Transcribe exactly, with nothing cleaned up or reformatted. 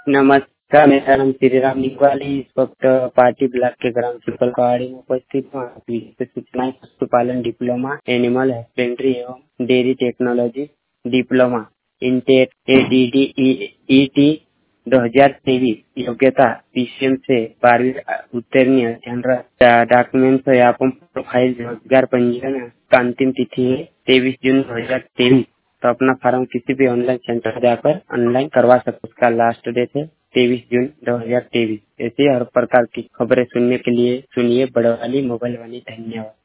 नमस्कार, मेरा नाम श्रीराम निकवाली। इस वक्त पार्टी ब्लॉक के ग्राम सुपरपहाड़ी में उपस्थित हूँ। विशेष सूचनाएं पशुपालन डिप्लोमा, एनिमल हस्बेंड्री एवं डेयरी टेक्नोलॉजी डिप्लोमा, इंटेक एडीडी ईटी दो हजार तेईस। योग्यता पीसीएम से बारहवीं उत्तीर्ण अध्ययन डॉक्यूमेंट्स यापम प्रोफाइल रोजगार पंजीयन का अंतिम तिथि है तेईस जून दो हजार तेईस। तो अपना फार्म किसी भी ऑनलाइन सेंटर जाकर ऑनलाइन करवा सकते। उसका लास्ट डेट है तेईस जून दो हजार तेईस। ऐसी हर प्रकार की खबरें सुनने के लिए सुनिए बड़वाली मोबाइल वाली। धन्यवाद।